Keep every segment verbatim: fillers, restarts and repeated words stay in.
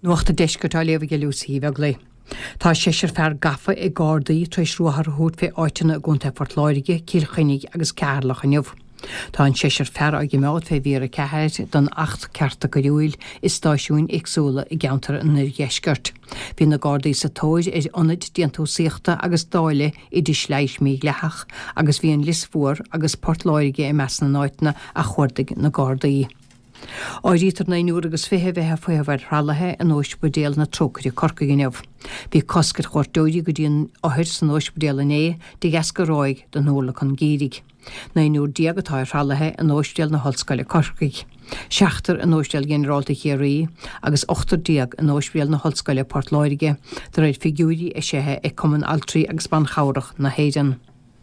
Nuachta deisgurt a léomh go lúsaí bheag lé. Tá séisir fear gafa i gádaí tríéis ruthar thuút fé áitina a gúnta fortláirige, cílchainnig agus cearlach aniuh. Tá an séisir fear a gimeád fé bhíar a cehéid don acht cearta go dúil is stáisiún agsúla i gceantar an dheisgurt. Bhí na gádaí sa tóid is ionid díontú síochta agus dáile i dtí sleis mí lethach agus bhí an lismhór agus portláirige i meas na náitna a chuirdaigh na gádaí. Áirítar na nuair agus fithe bheitthe faohhaid thralathe an óisbudéal na trócaí corca gneamh. Bhí coscar chuirtóidí go dtíon áthir san óisbudéal in é de gasca ráig don nóla chun géirigh. Na nuair diagatá thralathe an óisbudéal na hallscoile corcaigh. Seachtar an óisbudéal generálta chéirí agus ochtar diag an óisbudéal na hallscoile portláirige de réid figiúí i séthe ag cumann altrií agus ban chairach na héidean.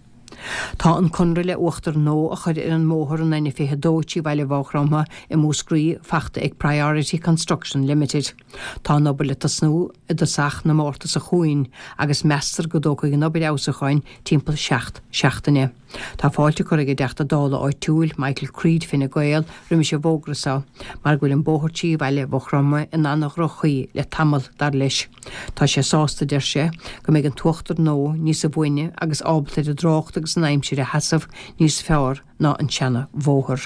Tá an conraile uachtar nó a chud ar an móthir an naine fithe dóití bhaile bháchrámha i múscrí feachta ag Priority Construction Limited. Tá nobile a snú i do sach na mórta sa chuin agus meastar go dócha i nobile ásachain timpeall seacht seachtaine. Tá fáilte chuir go deachta dála áid túil Michael Creed finna gael riimi sé bógrasá, mar bhfuil an bóthirtí bhaile bháchrámha in annach rochaí le tamil dar leis. Tá sé sásta deir sé go méid an tuachtar nó níos a bhaine agus ábalta a drácht agus an aimsir a hasamh níos fearr ná an teanna bhóthir.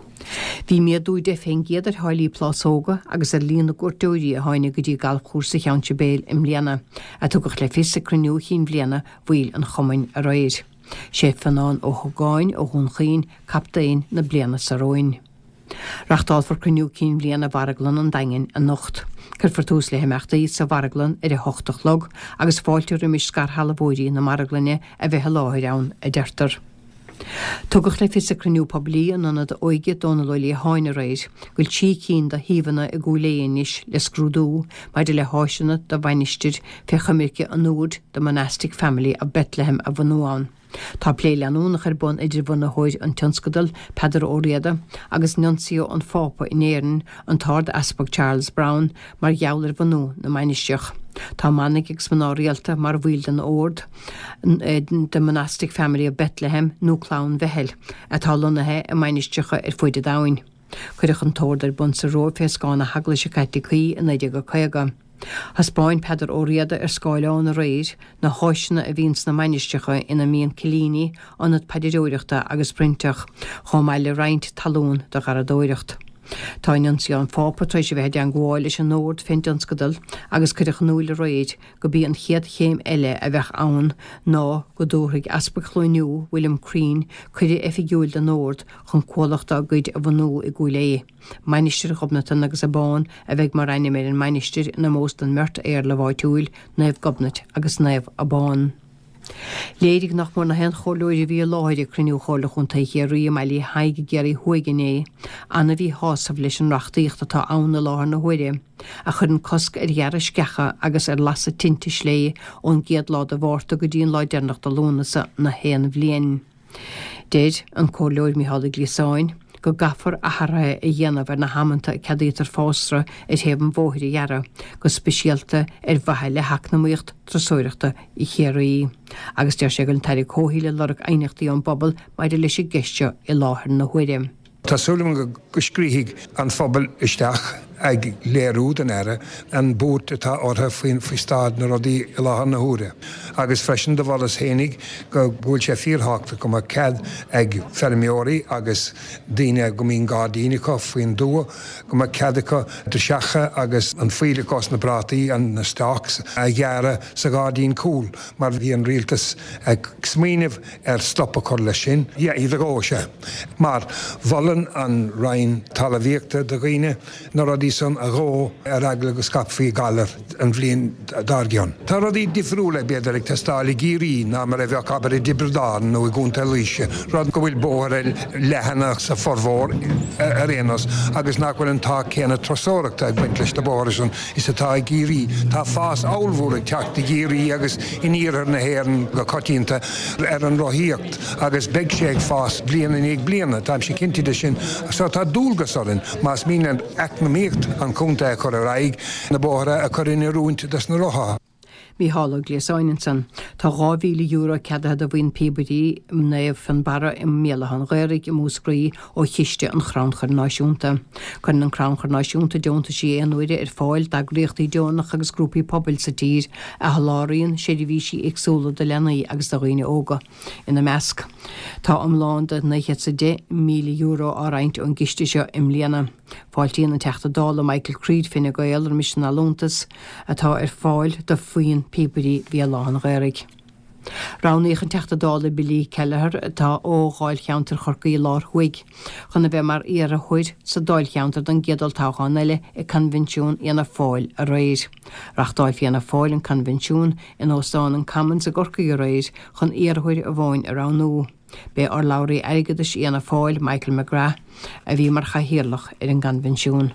Bhí miad dúide féin géad ar tháilí plásóga agus ar líonna gúirtóirí a tháinig go dtí gal chósa cheanse béal im bliana a tugach le fisa cruniú chin bliana bhuiil an chomainn a réir. sé fanán ó thugáin ó chun captaín na bliana sa roin. Rachtáil for cruniú cín bliana bharaglan an daingin a nocht. Cur for tús le heimachtaí sa bharaglan ar a hochtach log agus fáiltear im is scar halabóirí na maraglanne a bheith láthir ann a deirtar. Tugach le fisa cruniú poblí an anad oige dóna loilí háin a réir, gúil tí cín da híhanna i gúléanis le scrúdú, mai de le háisina da bhainisteir fe chamirce an núd da monastic family a Bethlehem a bhanúán. Tá pléile anúnach ar bun idir buna hóid an tionscadal Pedar Óriada agus nuncio an fápa in éireann an tard Aspag Charles Brown mar geall ar bhanú na mainisteach. Tá mannig ag smanárialta mar bhuiil den ord de monastic family a Bethlehem núclán vehel a tá lunathe a mainisteacha ar foiide dáin. Chuireach an tóir ar bun sa ró fé scána hagla se caiiti chuí in éide go chuiga. Haspáin Pedar Óriada ar scáileán a réir na háisina a bhíns na mainisteacha ina míon cilíní anad peidiróireachta agus printeach chá meile reint talún do garadóireacht. Tá nuncio an fápa tríéis bheith an gháil leis an nóir fin tionscadal agus chuireach núil a réid go bí an chiad chéim eile a bheith ann ná go dúthraigh Aspag Chlóiniú William Crean chuide effigiúil den nóir chun cólaachta a gcuid a bhanú i gúilé. Mainisteir gobnatan agus a bán a bheith mar aine mé an mainisteir na most an mert éir le bhaitúil naibh gobnat agus naibh a bán. Léidig nach mór na hen choirlóide bhí láide cruniú chóla chun taí ri meilí haige geirí huigené, anna bhí hásamh leis an rachtaíocht atá anna láthar na huire, a chun cosc ar dhearra scecha agus ar lasa tinta slé ón giad lád a bhharrta go dtíon láidearnacht a lúnasa na héan bhliain. Déad an choirlóid Mícheál Gléasáin go gafar a hartha i dhéanamh ar na hamananta cadítar fástra ar théobh bmhóthir i dhearra go speisialta ar bhaithe le hacnamuocht trasóireachta i chéirí. Agus deir sé go an tairí cóhíle lorach ainiachtaí an bobbal maidir leis i gceiste i láthair na huire. Tásúlam go scríigh an phobal isteach ag léirúd an aire an bút atá ortha faoin faoi stád na rodí i láthair na húra. Agus freisin do bhlas hénig go bhfuil sé fíorthachta go mar cad ag fermióirí agus daine go mín gádíine faoin dua go mar cadacha de seacha agus an fuile cos na brataí an na stachs a ghearra sa gádín cúl mar bhí an rialtas ag smíineh ar stoppa chuir lei sin, ia iad a gáise. Mar bhallan an rain talahíochta do ghaoine na rodí san a ró ar agla go scapfaí galar an bhlion dargion. Tá rodí difriúla beidir ag testála géirí ná mar a bheith cabar i dibredáin nó i gúnta líise. Rod go bhfuil bóthar lehanach sa formhór a réanas agus nachfuil an tá céanna trasóireachta ag baint leis na bóthar sin is atá i géirí. Tá fás áilmhór ag teacht i géirí agus iníorar na héireann go cotínta ar an rothíocht agus beag sé ag fás bliana ag bliana tá sé cinnti de sin sa tá dúlgas orin más mín an ec na mécht an cúnta a chur a raig na bóthra a chur in rúint das na rotha. Míhála Gléasáinson Tá gáhíle euro ceadtha a bhain Peabody naobh fan bara i mélahan ghairigh i múscraí ó chiiste an chránchar náisiúnta. Chun an chránchar náisiúnta deonta sí anhuiide ar fáil dagréochtaí deonnach agus grúpaí pobl sa tír a haláiríonn séidirhísí agsúla de lenaí agus do dhaoine óga ina measc. Tá amláin de naichéad sa de míle euro áráint an giste seo im léana. Fáiltíon an teachta dála Michael Creed finna go éalar mis na lúntas atá ar fáil do faoin Peabody bhí láhan ghairigh. Ránaíoch an teachta dála bilí Kelleher atá ó gáil cheantar chorcaí lár chuig. Chuna bheith mar ar a chuid sa dáil cheantar don gédal táchan eile i convention ana fáil a réir. Rachtáil fi ana fáil an convention in óstáin an Commons a gorcaí a réir chun ar a chuid a bháin a ránú. Bé ar Lowry aigedas ana fáil Michael McGrath a bhí mar chahiarlach ar an convention.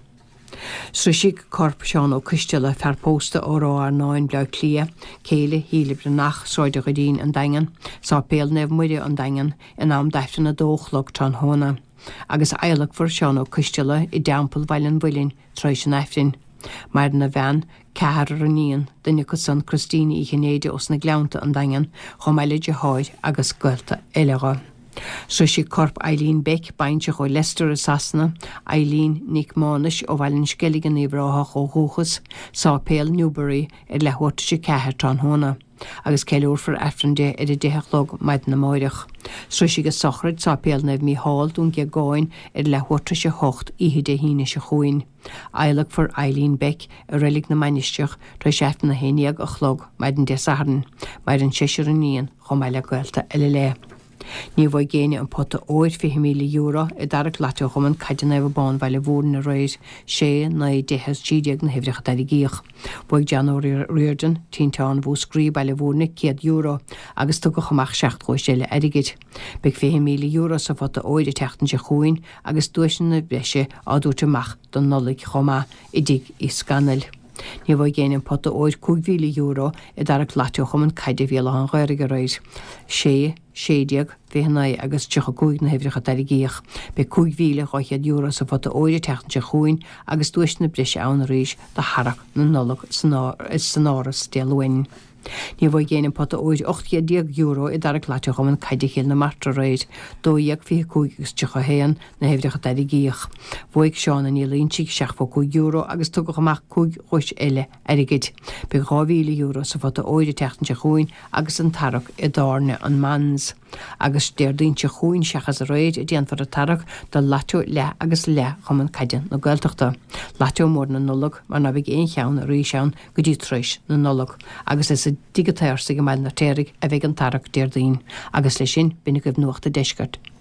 Srisig corp seán ó Cuisteala fear pósta ó rá ar náin bleag clia, céile hílibre nach sráide go dín an daingan, sá péal nef muide an daingan in am deiftan na dóchlog tran hóna. Agus eileach for seán ó Cuisteala i dampel bhailen bhuilinn treis an eftin. Mar na bhean cehar ar aníon duine go san Christine i gnéide os na gleanta an daingan chum eile de háid agus goilta eileá. Srisig corp Eileen Beck baintse go Leicester a Sasna, Eileen Nick Mánis ó bhhailinn skelligan í bhráthach ó Rúchas, sá péal Newbury ar lehuirta sé cehar tran hóna. Agus ceúr for efrande ar i déthlog maid na máireach. Srisig a sochrid sá péal nef mí hall dún ge gáin ar lehuirta sé hocht ihide híine se chuin. Eileach for Eileen Beck a rilig na manisteach treis eftan na héineag a chlog maid an desaharn, maid an séisiir an níon chum eile goilta eile le. Ní bhfuil géine an pota óir fi míle euro i darach lateo chum an caidan na bhán bhaile bhór na réir sé na dehas tíideag na hifricha darí gíoch. Bhuaig January Reardon tíntáin bhú scrí baile bhórna céad euro agus tu go chamach seacht go séile airigid. Big fi míle euro sa fota óir i teachtan se chuin agus dúisin na breise á dúirteach don nolig chomá i dig i scanil. Ní bhfuil géanaan pota óir cúig euro i darach lateo chum an caiide bhéal an ghairige réir. sé séideag féhanna agus tucha cúig na hifricha darí gíoch, be cúig bhíle gáichead euro sa fota óide teachtan se chuin agus dúis na brise ann réis de harach na nolog sanáras déalhain. Ní bhfuil géanaan pota óid ochtaíocht euro i darach lateo chum an caiide chéal na martra réid, dóíag fi cúig agus tucha héan na hifricha darí gíoch. Bhuaig seán an ílíonn siig seach fá cúig euro agus tu go chamach cúig chuis eile airigid. Be gáhíle euro sa fota óide teachtan se chuin agus an tarach i dárne an mans. Agus déirdaon se chuin seachas a réid i déanfar a tarach do lateo le agus le chum an caiide na gailteachta. Lateo mór na nolog mar na bhíh éon cheann a rí seann go dtí treis na nolog. Agus is a digatéir sa go meil na téirigh a bheith an tarach déirdaon agus lei sin bina goibh nuachta deisgart.